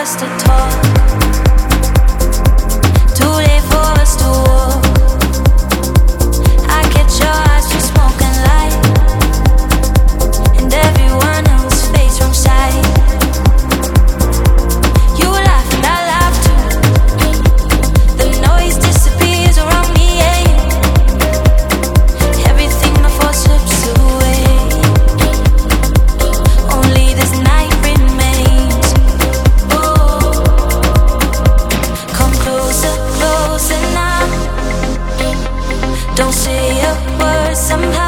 us to talk, too late for us to walk. I catch your eyes from smoke and light, and everyone else fades from sight. You laugh and I laugh too. The noise disappears around me and you. Everything before slips away. Only this night remains. Oh, come closer, closer now. Don't say a word somehow.